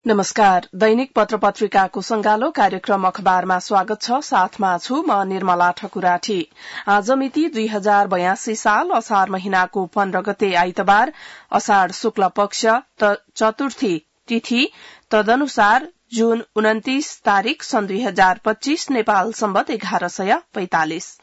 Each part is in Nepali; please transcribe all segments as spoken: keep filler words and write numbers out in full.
नमस्कार। दैनिक पत्र पत्रिकाको संगालो कार्यक्रम अखबारमा स्वागत छ। साथमा छु म निर्मला ठकुराठी। आज मिति दुई हजार बयासी साल असार महिनाको पन्ध्र गते आइतबार, असाढ़ शुक्ल पक्ष चतुर्थी तिथि, तदनुसार जून उन्तीस तारीक सन् दुई हजार पच्चीस, नेपाल सम्बत एघार सय पैंतालिस।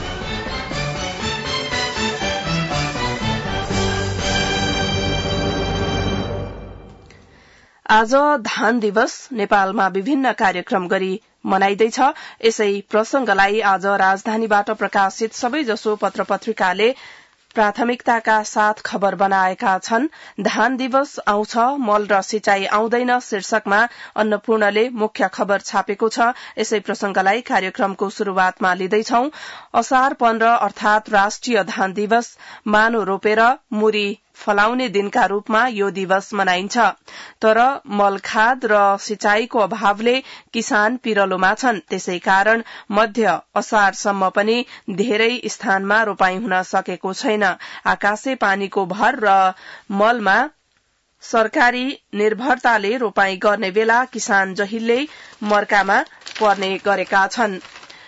आज धान दिवस नेपालमा विभिन्न कार्यक्रम गरी मनाइदैछ। यसै प्रसंगलाई आज राजधानीबाट प्रकाशित सबैजसो पत्र पत्रिकाले प्राथमिकताका साथ खबर बनाएका छन्। धान दिवस आउँछ, मल र सिंचाई आउँदैन शीर्षकमा अन्नपूर्णले मुख्य खबर छापेको छ। यसै प्रसंगलाई कार्यक्रमको शुरूआतमा लिँदैछौ। असार पन्ध्र अर्थात राष्ट्रिय धान दिवस मानो रोपेर मुरी फलाउने दिनका रूपमा यो दिवस मनाइन्छ। तर मलखाद र सिंचाईको अभावले किसान पिरलोमा छन्। त्यसै कारण मध्य असारसम्म पनि धेरै स्थानमा रोपाई हुन सकेको छैन। आकाशे पानीको भर र मलमा सरकारी निर्भरताले रोपाई गर्ने बेला किसान जहिल्यै मर्कामा पर्ने गरेका छन्।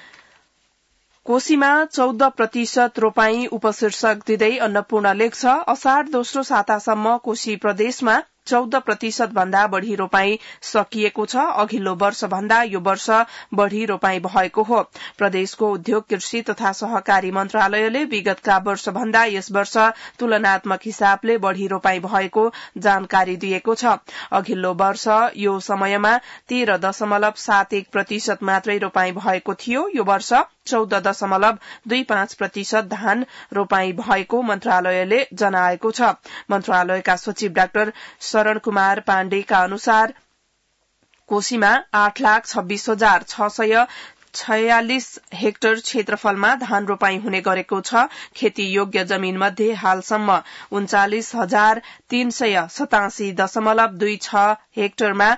कोशीमा चौध प्रतिशत रोपाई उपशीर्षक दिँदै अन्नपूर्ण लेख्छ। असाढ़ दोस्रो सातासम्म कोशी प्रदेशमा चौध प्रतिशत भन्दा बढ़ी रोपाई सकिएको छ। अघिल्लो वर्ष भन्दा यो वर्ष बढ़ी रोपाई भएको हो। प्रदेशको उद्योग कृषि तथा सहकारी मन्त्रालयले विगतका वर्ष भन्दा यस वर्ष तुलनात्मक हिसाबले बढ़ी रोपाई भएको जानकारी दिएको छ। अघिल्लो वर्ष यो समयमा तेह्र दशमलव सात एक प्रतिशत मात्रै रोपाई भएको थियो। यो वर्ष चौध दशमलव दुई पाँच प्रतिशत धान रोपाई भएको मन्त्रालयले जनाएको छ। मन्त्रालयका सचिव डाक्टर शरण कुमार पाण्डेका अनुसार कोशीमा आठ लाख छब्बीस हजार छ सय छयालिस हेक्टर क्षेत्रफलमा धान रोपाई हुने गरेको छ। खेती योग्य जमीन मध्ये हालसम्म उन्चालिस हजार तीन सय सतासी दशमलव दुई छ हेक्टरमा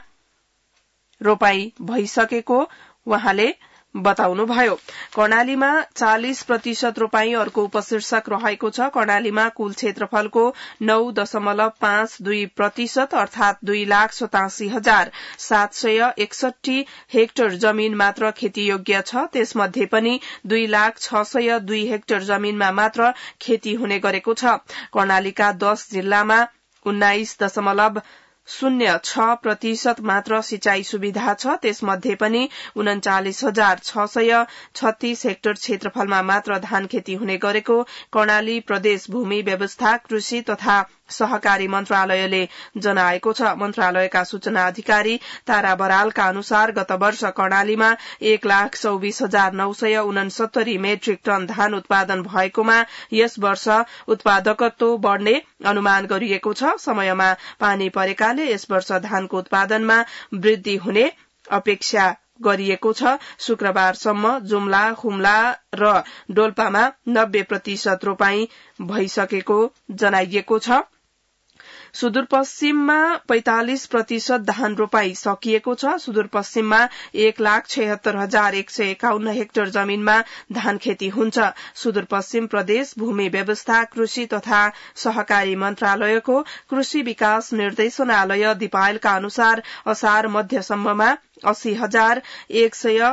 रोपाई भइसकेको उहाँले बताउनुभयो। कर्णालीमा चालिस प्रतिशत रोपाई अर्को उपशीर्षक रहेको छ। कर्णालीमा कुल क्षेत्रफलको नौ दशमलव पाँच दुई प्रतिशत अर्थात दुई लाख सतासी हजार सात सय एकसठी हेक्टर जमीन मात्र खेती योग्य छ। त्यसमध्ये पनि दुई लाख छ सय दुई हेक्टर जमीनमा मात्र खेती हुने गरेको छ। कर्णालीका दश जिल्लामा उन्नाइस दशमलव शून्य छ प्रतिशत मात्र सिंचाई सुविधा छ। त्यसमध्ये पनि उन्चालिस हजार छ सय छत्तीस हेक्टर क्षेत्रफलमा मात्र धान खेती हुने गरेको कर्णाली प्रदेश भूमि व्यवस्था कृषि तथा सहकारी मन्त्रालयले जनाएको छ। मन्त्रालयका सूचना अधिकारी तारा बरालका अनुसार गत वर्ष कर्णालीमा एक लाख चौबिस हजार नौ सय उनसत्तरी मेट्रिक टन धान उत्पादन भएकोमा यस वर्ष उत्पादकत्व बढ़ने अनुमान गरिएको छ। समयमा पानी परेकाले यस वर्ष धानको उत्पादनमा वृद्धि हुने अपेक्षा गरिएको छ। शुक्रबारसम्म जुम्ला, हुम्ला र डोल्पामा नब्बे प्रतिशत रोपाई भइसकेको जनाइएको छ। सुदूरपश्चिममा पैंतालिस प्रतिशत धान रोपाई सकिएको छ। सुदूरपश्चिममा एक लाख छिहत्तर हजार एक सय एकाउन्न हेक्टर जमीनमा धान खेती हुन्छ। सुदूरपश्चिम प्रदेश भूमि व्यवस्था कृषि तथा सहकारी मन्त्रालयको कृषि विकास निर्देशनालय दिपायलका अनुसार असार मध्यसम्ममा अस्सी हजार एक सय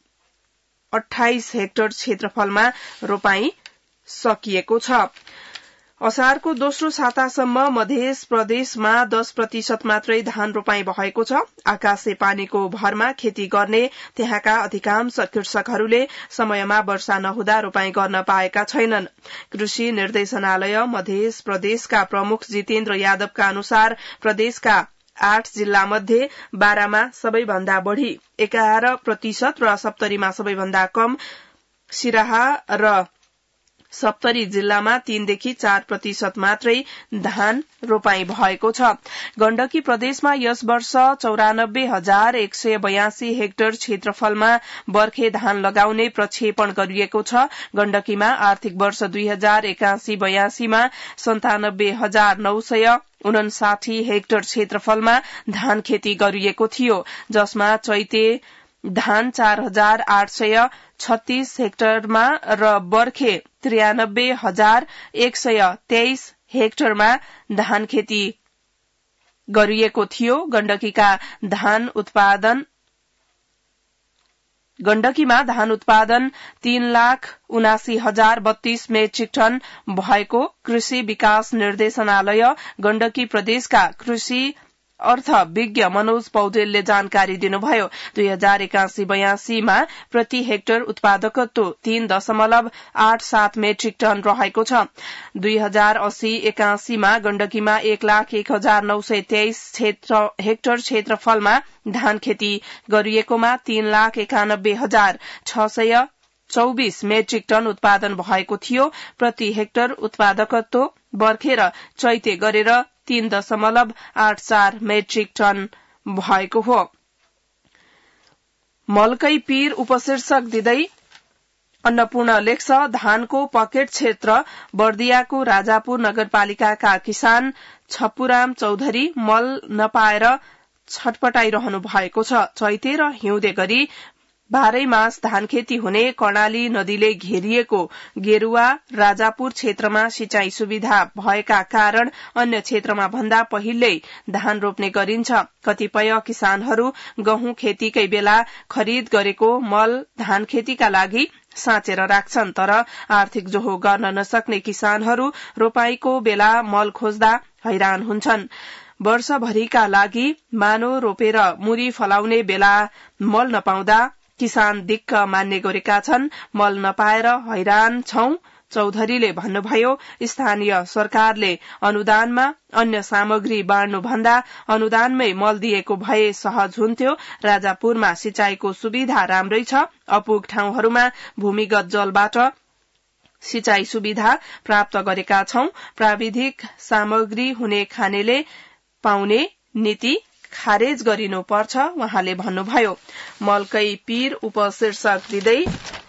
अठाइस हेक्टर क्षेत्रफलमा रोपाई सकिएको छ। असारको दोस्रो सातासम्म मध्य प्रदेशमा दस प्रतिशत मात्रै धान रोपाई भएको छ। आकाशे पानीको भरमा खेती गर्ने त्यहाँका अधिकांश कृषकहरूले समयमा वर्षा नहुँदा रोपाई गर्न पाएका छैनन्। कृषि निर्देशनालय मध्य प्रदेशका प्रमुख जितेन्द्र यादवका अनुसार प्रदेशका आठ जिल्ला मध्ये बाह्रमा सबैभन्दा बढ़ी एघार प्रतिशत र सप्तरीमा सबैभन्दा कम सिराहा र सप्तरी जिल्लामा तीनदेखि चार प्रतिशत मात्रै धान रोपाई भएको छ। गण्डकी प्रदेशमा यस वर्ष चौरानब्बे हजार एक सय बयासी हेक्टर क्षेत्रफलमा बर्खे धान लगाउने प्रक्षेपण गरिएको छ। गण्डकीमा आर्थिक वर्ष दुई हजार एकासी बयासीमा सन्तानब्बे हजार नौ सय उनसाठी हेक्टर क्षेत्रफलमा धान खेती गरिएको थियो, जसमा चैते धान चार हजार आठ सय छत्तीस हेक्टरमा र बर्खे त्रियानब्बे हजार एक सय तेइस हेक्टरमा धान खेती गरिएको थियो। गण्डकीका धान उत्पादन गण्डकीमा धान उत्पादन तीन लाख उनासी हजार बत्तीस मेट्रिक टन भएको कृषि विकास निर्देशनालय गण्डकी प्रदेशका कृषि अर्थ विज्ञ मनोज पौडेलले जानकारी दिनुभयो। दुई हजार एकासी बयासीमा प्रति हेक्टर उत्पादकत्व तीन दशमलव आठ सात मेट्रिक टन रहेको छ। दुई हजार अस्सी एकासीमा गण्डकीमा एक लाख एक हजार नौ सय तेइस हेक्टर क्षेत्रफलमा धान खेती गरिएकोमा तीन लाख एकानब्बे हजार छ सय चौबिस मेट्रिक टन उत्पादन भएको थियो। प्रति हेक्टर उत्पादकत्व बर्खेर चैते गरेर तीन दशमलव आठ चार मेट्रिक टन भएको हो। मलकै पीर उपशीर्षक दिँदै अन्नपूर्ण लेख्छ, धानको पकेट क्षेत्र बर्दियाको राजापुर नगरपालिकाका किसान छप्पुराम चौधरी मल नपाएर छटपटाइरहनु भएको छ। चैते र हिउँदे गरी बाह्रै मास धान खेती हुने कर्णाली नदीले घेरिएको गेरुवा राजापुर क्षेत्रमा सिंचाई सुविधा भएका कारण अन्य क्षेत्रमा भन्दा पहिल्यै धान रोप्ने गरिन्छ। कतिपय किसानहरू गहुँ खेतीकै बेला खरिद गरेको मल धान खेतीका लागि साँचेर राख्छन्, तर आर्थिक जोहो गर्न नसक्ने किसानहरू रोपाईको बेला मल खोज्दा हैरान हुन्छन्। वर्षभरिका लागि मानो रोपेर मुरी फलाउने बेला मल नपाउँदा किसान दिक्क मान्ने गरेका छन्। मल नपाएर हैरान छौं, चौधरीले भन्नुभयो। स्थानीय सरकारले अनुदानमा अन्य सामग्री बाँड्नु भन्दा अनुदानमै मल दिएको भए सहज हुन्थ्यो। राजापुरमा सिंचाईको सुविधा राम्रै छ। अपुग ठाउँहरूमा भूमिगत जलबाट सिंचाई सुविधा प्राप्त गरेका छौं। प्राविधिक सामग्री हुने खानेले पाउने नीति खारेज गरिनुपर्छ, उहाँले भन्नुभयो। मलकै पीर उपशीर्षक दिँदै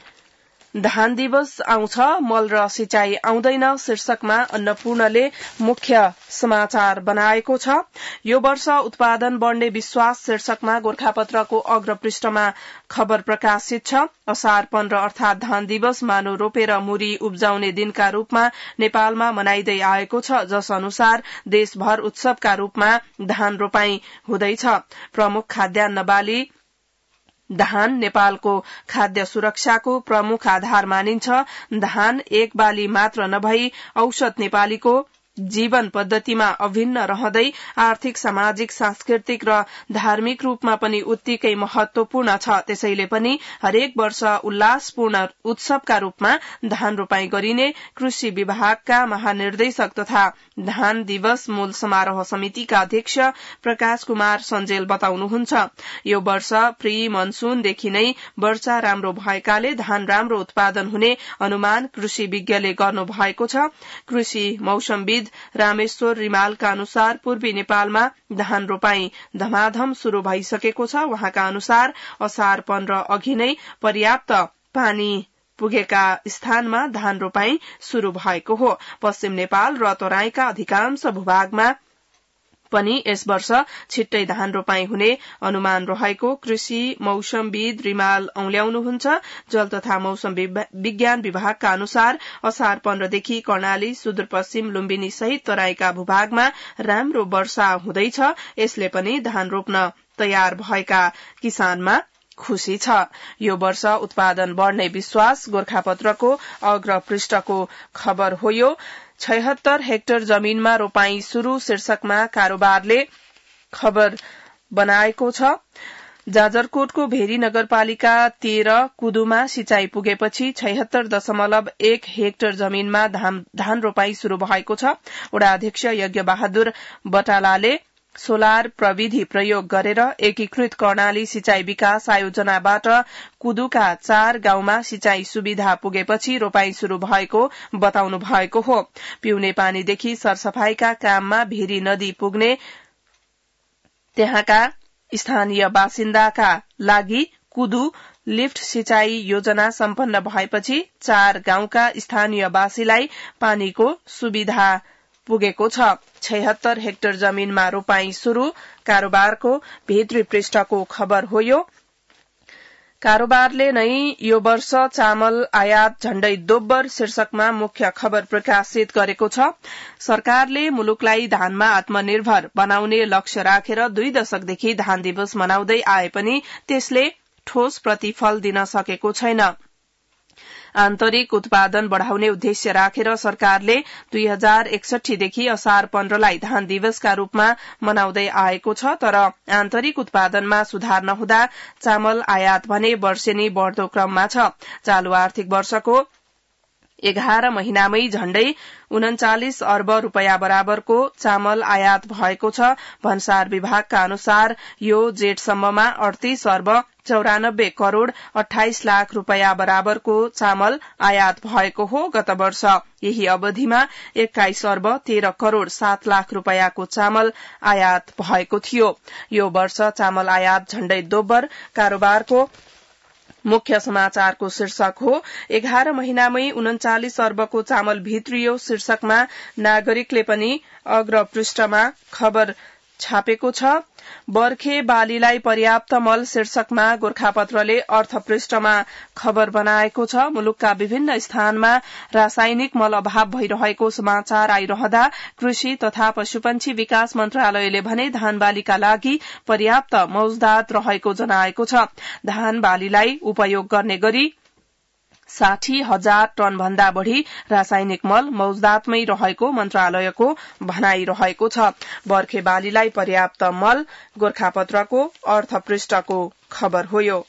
धान दिवस आउँछ, मल र सिंचाई आउँदैन शीर्षकमा अन्नपूर्णले मुख्य समाचार बनाएको छ। यो वर्ष उत्पादन बढ्ने विश्वास शीर्षकमा गोरखापत्रको अग्रपृष्ठमा खबर प्रकाशित छ। असार पन्ध्र अर्थात धान दिवस मानव रोपेर मुरी उब्जाउने दिनका रूपमा नेपालमा मनाइदै आएको छ, जस अनुसार देशभर उत्सवका रूपमा धान रोपाई हुँदैछ। प्रमुख खाद्यान्न बाली धान नेपालको खाद्य सुरक्षाको प्रमुख आधार मानिन्छ। धान एक बाली मात्र नभई औसत नेपालीको जीवन पद्धतिमा अभिन्न रहँदै आर्थिक, सामाजिक, सांस्कृतिक र धार्मिक रूपमा पनि उत्तिकै महत्वपूर्ण छ। त्यसैले पनि हरेक वर्ष उल्लासपूर्ण उत्सवका रूपमा धान रोपाई गरिने कृषि विभागका महानिर्देशक तथा धान दिवस मूल समारोह समितिका अध्यक्ष प्रकाश कुमार सञ्जेल बताउनुहुन्छ। यो वर्ष प्री मनसूनदेखि नै वर्षा राम्रो भएकाले धान राम्रो उत्पादन हुने अनुमान कृषि विज्ञले गर्नु भएको छ। कृषि मौसमविद रामेश्वर रिमालका अनुसार पूर्वी नेपालमा धान रोपाई धमाधम शुरू भइसकेको छ। उहाँका अनुसार असार पन्ध्र अघि नै पर्याप्त पानी पुगेका स्थानमा धान रोपाई शुरू भएको हो। पश्चिम नेपाल र तराईका अधिकांश भूभागमा पनि यस वर्ष छिट्टै धान रोपाई हुने अनुमान रहेको कृषि मौसमविद रिमाल औल्याउनुहुन्छ। जल तथा मौसम विज्ञान विभागका अनुसार असार पन्ध्रदेखि कर्णाली, सुदूरपश्चिम, लुम्बिनी सहित तराईका भूभागमा राम्रो वर्षा हुँदैछ। यसले पनि धान रोप्न तयार भएका किसानमा खुशी छ। यो वर्ष उत्पादन बढ्ने विश्वास गोरखापत्रको अग्रपृष्ठको खबर हो। यो छयहत्तर हेक्टर जमीनमा रोपाई शुरू शीर्षकमा कारोबारले खबर बनाएको छ। जाजरकोटको भेरी नगरपालिका तेह्र कुदुमा सिंचाई पुगेपछि छयहत्तर दशमलव एक हेक्टर जमीनमा धान रोपाई शुरू भएको छ। वडा अध्यक्ष यज्ञ बहादुर बटालाले सोलर प्रविधि प्रयोग गरेर एकीकृत कर्णाली सिंचाई विकास आयोजनाबाट कुदुका चार गाउँमा सिंचाई सुविधा पुगेपछि रोपाई शुरू भएको बताउनु भएको हो। पिउने पानीदेखि सरसफाईका काममा भेरी नदी पुग्ने त्यहाँका स्थानीय बासिन्दाका लागि कुदु लिफ्ट सिंचाई योजना सम्पन्न भएपछि चार गाउँका स्थानीयवासीलाई पानीको सुविधा पुगेको छ। छयहत्तर हेक्टर जमीनमा रोपाई शुरू कारोबारको भित्री पृष्ठको खबर हो। यो कारोबारले नै यो वर्ष चामल आयात झण्डै दोब्बर शीर्षकमा मुख्य खबर प्रकाशित गरेको छ। सरकारले मुलुकलाई धानमा आत्मनिर्भर बनाउने लक्ष्य राखेर दुई दशकदेखि धान दिवस मनाउँदै आए पनि त्यसले ठोस प्रतिफल दिन सकेको छैन। आन्तरिक उत्पादन बढ़ाउने उद्देश्य राखेर सरकारले दुई हजार एकसठीदेखि असार पन्ध्रलाई धान दिवसका रूपमा मनाउँदै आएको छ, तर आन्तरिक उत्पादनमा सुधार नहुँदा चामल आयात भने वर्षेनी बढ़दो क्रममा छ। चालू आर्थिक वर्षको एघार महिनामै झण्डै उन्चालिस अर्ब रूपियाँ बराबरको चामल आयात भएको छ। भन्सार विभागका अनुसार यो जेठसम्ममा अडतीस अर्ब चौरानब्बे करोड़ अठाइस लाख रूपियाँ बराबरको चामल आयात भएको हो। गत वर्ष यही अवधिमा एक्काइस अर्ब तेह्र करोड़ सात लाख रूपियाँको चामल आयात भएको थियो। यो वर्ष चामल आयात झण्डै दोब्बर कारोबारको मुख्य समाचारको शीर्षक हो। एघार महिनामै उन्चालिस अर्बको चामल भित्रियो शीर्षकमा नागरिकले पनि अग्रपृष्ठमा खबर छापेको छ। बर्खे बालीलाई पर्याप्त मल शीर्षकमा गोरखापत्रले अर्थपृष्ठमा खबर बनाएको छ। मुलुकका विभिन्न स्थानमा रासायनिक मल अभाव भइरहेको समाचार आइरहँदा कृषि तथा पशुपन्छी विकास मन्त्रालयले भने धान बालीका लागि पर्याप्त मौजदात रहेको जनाएको छ। धान बालीलाई उपयोग गर्ने गरी साठी हजार टन भन्दा बढ़ी रासायनिक मल मौजदातमै रहेको मन्त्रालयको भनाइरहेको छ। बर्खे बालीलाई पर्याप्त मल गोरखापत्रको अर्थपृष्ठको खबर हो। यो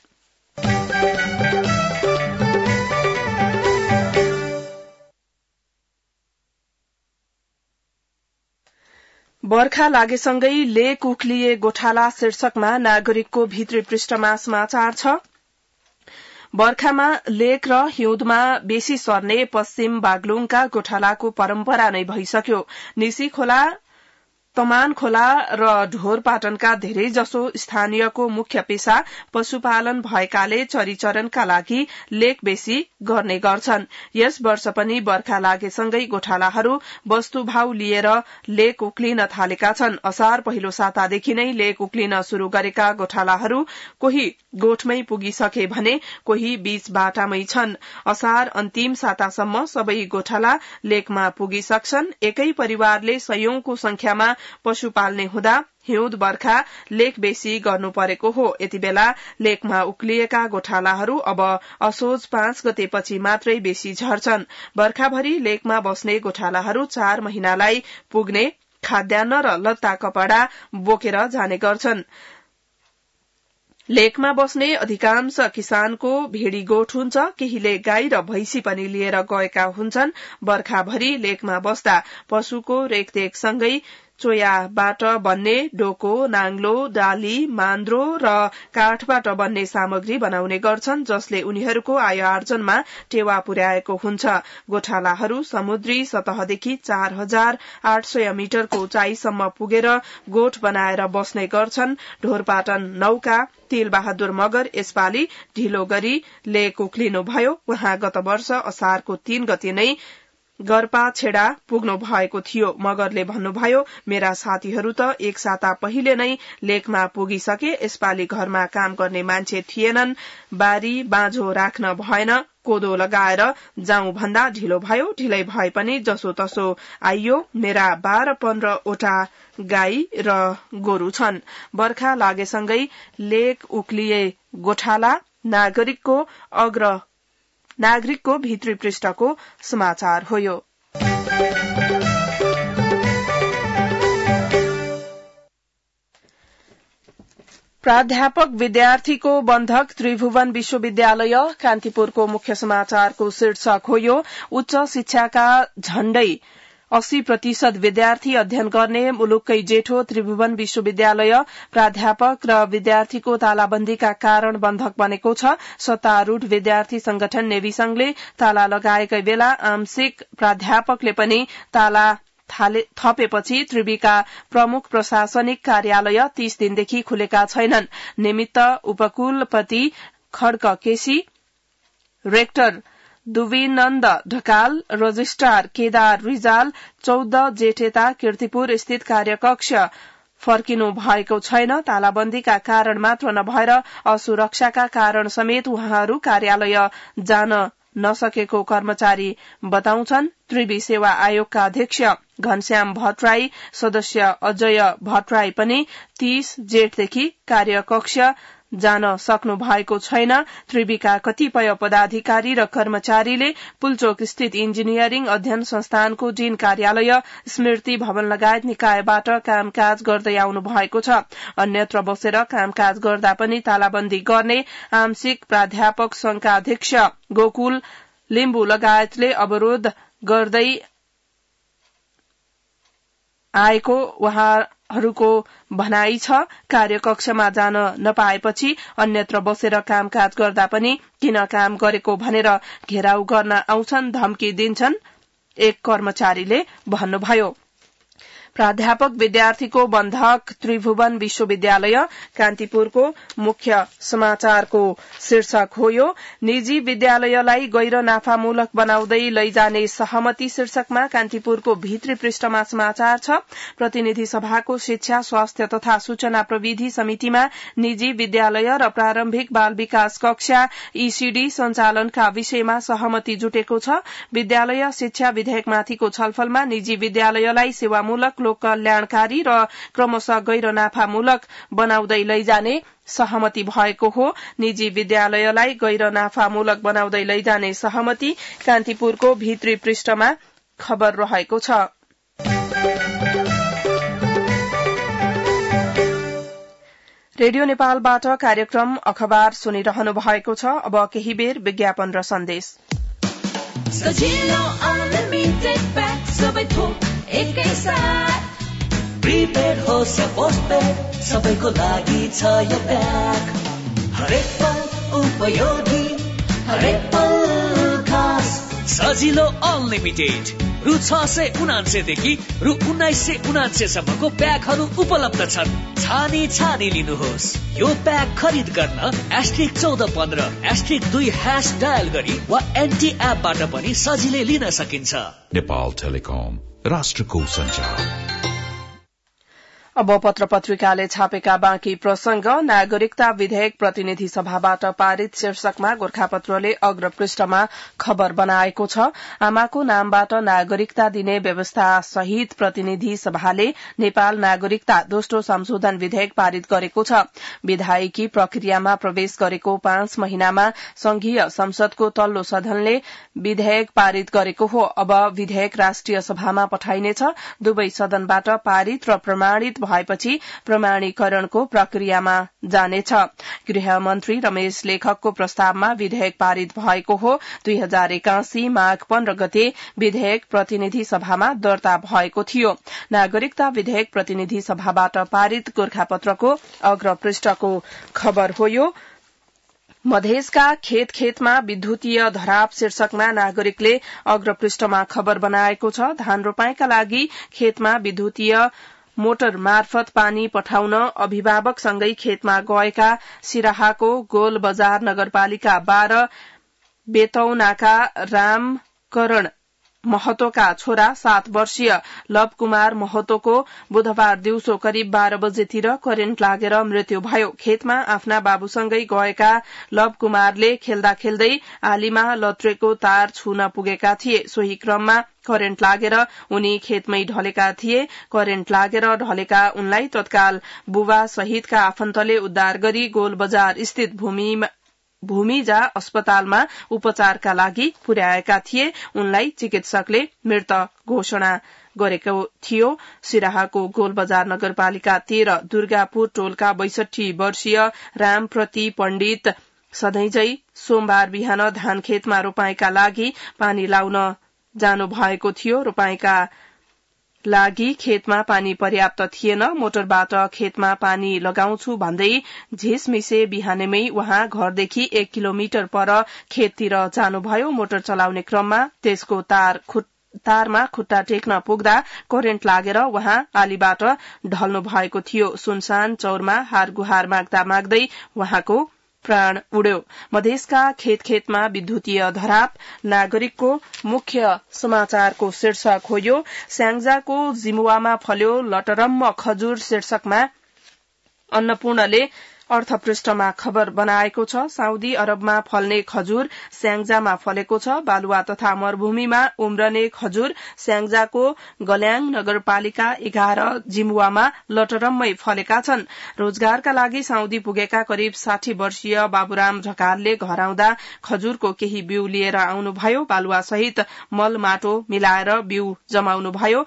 बर्खा लागेसँगै लेक उक्लिए गोठाला शीर्षकमा नागरिकको भित्री पृष्ठमा समाचार छ। बर्खामा लेक र हिउँदमा बेसी सर्ने पश्चिम बागलुङका गोठालाको परम्परा नै भइसक्यो। निसी खोला, तमान खोला र ढोरपाटनका धेरै जसो स्थानीयको मुख्य पेशा पशुपालन भएकाले चरीचरणका लागि लेक बेसी गर्ने गर्छन्। यस वर्ष पनि बर्खा लागेसँगै गोठालाहरू वस्तुभाव लिएर लेक उक्लिन थालेका छन्। असार पहिलो सातादेखि नै लेक उक्लिन शुरू गरेका गोठालाहरू कोही गोठमै पुगिसके भने कोही बीच बाटामै छन्। असार अन्तिम सातासम्म सबै गोठाला लेकमा पुगिसक्छन्। एकै परिवारले सयौंको संख्यामा पशु पाल्ने हुँदा हिउँद बर्खा लेक बेसी गर्नु परेको हो। यति बेला लेकमा उक्लिएका गोठालाहरू अब असोज पाँच गतेपछि मात्रै बेसी झर्छन्। बर्खाभरि लेकमा बस्ने गोठालाहरू चार महिनालाई पुग्ने खाद्यान्न र लत्ता कपड़ा बोकेर जाने गर्छन्। लेकमा बस्ने अधिकांश किसानको भेड़ी गोठ हुन्छ। केहीले गाई र भैंसी पनि लिएर गएका हुन्छन्। बर्खाभरि लेकमा बस्दा पशुको रेखदेखसँगै चोयाबाट बन्ने डोको, नाङ्लो, डाली, मान्द्रो र काठबाट बन्ने सामग्री बनाउने गर्छन्, जसले उनीहरूको आय आर्जनमा टेवा पुर्याएको हुन्छ। गोठालाहरू समुद्री सतहदेखि चार हजार आठ सय मिटरको उचाइसम्म पुगेर गोठ बनाएर बस्ने गर्छन्। ढोरपाटन नौका तिलबहादुर मगर यसपालि ढिलो गरी लेक उक्लिनुभयो। उहाँ गत वर्ष असारको तीन गते नै गर्पा छेडा पुग्नु भएको थियो। मगरले भन्नुभयो, मेरा साथीहरू त एक साता पहिले नै लेकमा पुगिसके। यसपालि घरमा काम गर्ने मान्छे थिएनन्। बारी बाँझो राख्न भएन। कोदो लगाएर जाउँ भन्दा ढिलो भयो। ढिलै भए पनि जसो तसो आइयो। मेरा बाह्र पन्ध्रवटा गाई र गोरु छन्। बर्खा लागेसँगै लेक उक्लिए गोठाला नागरिकको अग्र नागरिकको भित्री पृष्ठको समाचार हो। यो प्राध्यापक विद्यार्थीको बन्धक त्रिभुवन विश्वविद्यालय कान्तिपुरको मुख्य समाचारको शीर्षक हो। यो उच्च शिक्षाका झण्डै अस्सी प्रतिशत विद्यार्थी अध्ययन गर्ने मुलुककै जेठो त्रिभुवन विश्वविद्यालय प्राध्यापक र विद्यार्थीको तालाबन्दीका कारण बन्धक बनेको छ। सत्तारूढ़ विद्यार्थी संगठन नेविसंघले ताला लगाएकै बेला आंशिक प्राध्यापकले पनि ताला थपेपछि त्रिविका प्रमुख प्रशासनिक कार्यालय तीस दिनदेखि खुलेका छैनन्। निमित्त उपकुलपति खड्क केसी, रेक्टर दुविनन्द ढकाल, रजिस्ट्रार केदार रिजाल चौध जेठेता कीर्तिपुर स्थित कार्यकक्ष फर्किनु भएको छैन। तालाबन्दीका कारण मात्र नभएर असुरक्षाका कारण समेत उहाँहरू कार्यालय जान नसकेको कर्मचारी बताउँछन्। त्रिवी सेवा आयोगका अध्यक्ष घनश्याम भट्टराई, सदस्य अजय भट्टराई पनि तीस जेठदेखि कार्यकक्ष जान सक्नु भएको छैन। त्रिवीका कतिपय पदाधिकारी र कर्मचारीले पुलचोक स्थित इन्जिनियरिङ अध्ययन संस्थानको डीन कार्यालय, स्मृति भवन लगायत निकायबाट कामकाज गर्दै आउनु भएको छ। अन्यत्र बसेर कामकाज गर्दा पनि तालाबन्दी गर्ने आंशिक प्राध्यापक संघका अध्यक्ष गोकुल लिम्बू लगायतले अवरोध गर्दै आएको उहाँहरूको भनाई छ। कार्यकक्षमा जान नपाएपछि अन्यत्र बसेर कामकाज गर्दा पनि किन काम गरेको भनेर घेराउ गर्न आउँछन्, धम्की दिन्छन्, एक कर्मचारीले भन्नुभयो। प्राध्यापक विद्यार्थीको बन्धक त्रिभुवन विश्वविद्यालय कान्तिपुरको मुख्य समाचारको शीर्षक हो यो। निजी विद्यालयलाई गैर नाफामूलक बनाउँदै लैजाने सहमति शीर्षकमा कान्तिपुरको भित्री पृष्ठमा समाचार छ। प्रतिनिधि सभाको शिक्षा, स्वास्थ्य तथा सूचना प्रविधि समितिमा निजी विद्यालय र प्रारम्भिक बाल विकास कक्षा ईसीडी सञ्चालनका विषयमा सहमति जुटेको छ। विद्यालय शिक्षा विधेयकमाथिको छलफलमा निजी विद्यालयलाई सेवामूलक, लोक कल्याणकारी र क्रमशः गैर नाफामूलक बनाउँदै लैजाने सहमति भएको हो। निजी विद्यालयलाई गैर नाफामूलक बनाउँदै लैजाने सहमति कान्तिपुरको भित्री पृष्ठमा खबर रहेको छ। रेडियो नेपालबाट कार्यक्रम अखबार सुनिरहनु भएको छ। अब केही बेर विज्ञापन र सन्देश। प्रिपेड होस् या पोस्टपेड, सबैको लागि छ यो प्याक। हरेक पल उपयोगी, हरेक पल खास। सजिलो अनलिमिटेड रु छ सय उनान्सयदेखि रु उन्नाइस सय उनान्सय सम्मको प्याकहरू उपलब्ध छन्। छानी छानी लिनुहोस्। यो प्याक खरिद गर्न एस्ट्रिक चौध पन्ध्र एस्ट्रिक दुई ह्यास डायल गरी वा एनटी एपबाट पनि सजिलै लिन सकिन्छ। नेपाल टेलिकम, राष्ट्रको सञ्चार। अब पत्र पत्रिकाले छापेका बाँकी प्रसंग। नागरिकता विधेयक प्रतिनिधि सभाबाट पारित शीर्षकमा गोर्खापत्रले अग्र पृष्ठमा खबर बनाएको छ। आमाको नामबाट नागरिकता दिने व्यवस्था सहित प्रतिनिधि सभाले नेपाल नागरिकता दोस्रो संशोधन विधेयक पारित गरेको छ। विधायकी प्रक्रियामा प्रवेश गरेको पाँच महिनामा संघीय संसदको तल्लो सदनले विधेयक पारित गरेको हो। अब विधेयक राष्ट्रिय सभामा पठाइनेछ। दुवै सदनबाट पारित र प्रमाणित भएपछि प्रमाणीकरणको प्रक्रियामा जानेछ। गृह मन्त्री रमेश लेखकको प्रस्तावमा विधेयक पारित भएको हो। दुई हजार एकासी माघ पन्ध्र गते विधेयक प्रतिनिधि सभामा दर्ता भएको थियो। नागरिकता विधेयक प्रतिनिधि सभाबाट पारित गोर्खापत्रको अग्र पृष्ठको खबर हो यो। मधेसका खेत खेतमा विद्युतीय धराप शीर्षकमा नागरिकले अग्र पृष्ठमा खबर बनाएको छ। धान रोपाईका लागि खेतमा विद्युतीय मोटर मार्फत पानी पठाउन अभिभावकसँगै खेतमा गएका सिराहाको गोल बजार नगरपालिका बाह्र बेतौनाका रामकरण महतोका छोरा सात वर्षीय लव कुमार महतोको बुधबार दिउँसो करिब बाह्र बजेतिर करेन्ट लागेर मृत्यु भयो। खेतमा आफ्ना बाबुसँगै गएका लव कुमारले खेल्दा खेल्दै आलीमा लत्रेको तार छुन पुगेका थिए। सोही क्रममा करेन्ट लागेर उनी खेतमै ढलेका थिए। करेन्ट लागेर ढलेका उनलाई तत्काल बुबा सहितका आफन्तले उद्धार गरी गोल बजार स्थित भूमिमा भूमिजा अस्पतालमा उपचारका लागि पुर्याएका थिए। उनलाई चिकित्सकले मृत घोषणा गरेको थियो। सिराहाको गोलबजार नगरपालिका तेह्र दुर्गापुर टोलका बैसठी वर्षीय रामप्रति पण्डित सधैँझै सोमबार बिहान धान खेतमा रोपाईका लागि पानी लाउन जानु भएको थियो। रोपाईका लागि खेतमा पानी पर्याप्त थिएन। मोटरबाट खेतमा पानी लगाउँछु भन्दै झिसमिसे बिहानैमै उहाँ घरदेखि एक किलोमिटर पर खेततिर जानुभयो। मोटर चलाउने क्रममा त्यसको तार खुट तारमा खुट्टा टेक्न पुग्दा करेन्ट लागेर उहाँ आलीबाट ढल्नु भएको थियो। सुनसान चौरमा हार गुहार माग्दा माग्दै उहाँको प्राण उड्यो। मधेसका खेत खेतमा विद्युतीय धराप नागरिकको मुख्य समाचारको शीर्षक हो यो। स्याङ्जाको जिमुवामा फल्यो लटरम्म खजुर शीर्षकमा अन्नपूर्णले अर्थपृष्ठमा खबर बनाएको छ। साउदी अरबमा फल्ने खजुर स्याङ्जामा फलेको छ। बालुवा तथा मरूभूमिमा उम्रने खजुर स्याङ्जाको गल्याङ नगरपालिका एघार जिमुवामा लटरम्मै फलेका छन्। रोजगारका लागि साउदी पुगेका करिब साठी वर्षीय बाबुराम ढकालले घर आउँदा खजुरको केही बिउ लिएर आउनुभयो। बालुवा सहित मल माटो मिलाएर बिउ जमाउनुभयो।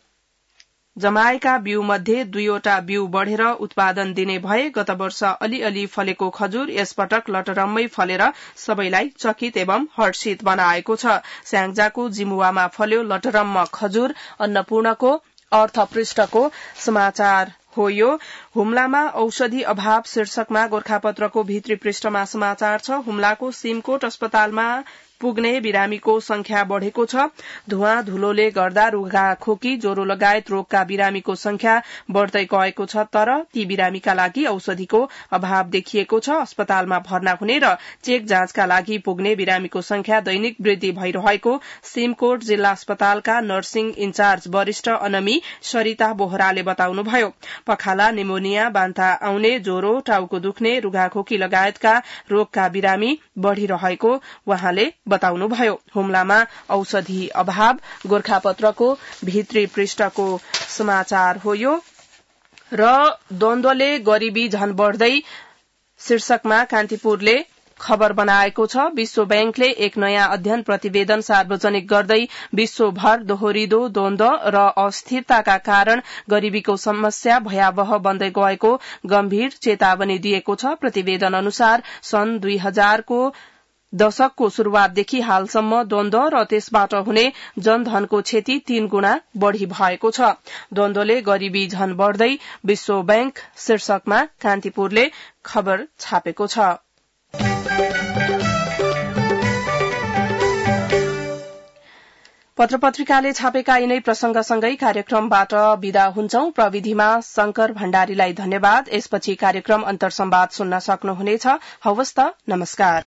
जमाएका बिउ मध्ये दुईवटा बिउ बढ़ेर उत्पादन दिने भए। गत वर्ष अलिअलि फलेको खजुर यसपटक लटरम्मै फलेर सबैलाई चकित एवं हर्षित बनाएको छ। स्याङ्जाको जिमुवामा फल्यो लटरम्म खजुर अन्नपूर्णको अर्थपृष्ठको समाचार हो यो। हुम्लामा औषधि अभाव शीर्षकमा गोर्खापत्रको भित्री पृष्ठमा समाचार छ। हुम्लाको सिमकोट अस्पतालमा पुग्ने बिरामीको संख्या बढ़ेको छ। धुवा धुलोले गर्दा रुघा खोकी ज्वरो लगायत रोगका बिरामीको संख्या बढ़दै गएको छ, तर ती बिरामीका लागि औषधिको अभाव देखिएको छ। अस्पतालमा भर्ना हुने र चेक जाँचका लागि पुग्ने बिरामीको संख्या दैनिक वृद्धि भइरहेको सिमकोट जिल्ला अस्पतालका नर्सिङ इन्चार्ज वरिष्ठ अनमी सरिता बोहराले बताउनुभयो। पखाला, निमोनिया, बान्ता आउने, ज्वरो, टाउको दुख्ने, रुघाखोकी लगायतका रोगका बिरामी बढ़िरहेको उहाँले बताउनुभयो। हुम्लामा औषधि अभाव गोर्खापत्रको भित्री पृष्ठको समाचार हो यो। र द्वन्द्वले गरीबी झन बढ़दै शीर्षकमा कान्तिपुरले खबर बनाएको छ। विश्व बैंकले एक नयाँ अध्ययन प्रतिवेदन सार्वजनिक गर्दै विश्वभर दोहोरिदो द्वन्द्व र अस्थिरताका कारण गरीबीको समस्या भयावह बन्दै गएको गम्भीर चेतावनी दिएको छ। प्रतिवेदन अनुसार सन् दुई हजारको दशकको शुरूआतदेखि हालसम्म द्वन्द्व र त्यसबाट हुने जनधनको क्षति तीन गुणा बढ़ी भएको छ। द्वन्द्वले गरीबी झन बढ़दै विश्व बैंक शीर्षकमा कान्तिपुरले खबर छापेको छ। पत्रपत्रिकाले छापेका यिनै प्रसंगसँगै कार्यक्रमबाट विदा हुन्छौं। प्रविधिमा शंकर भण्डारीलाई धन्यवाद। यसपछि कार्यक्रम अन्तर्संवाद सुन्न सक्नुहुनेछ। हवस् त, नमस्कार।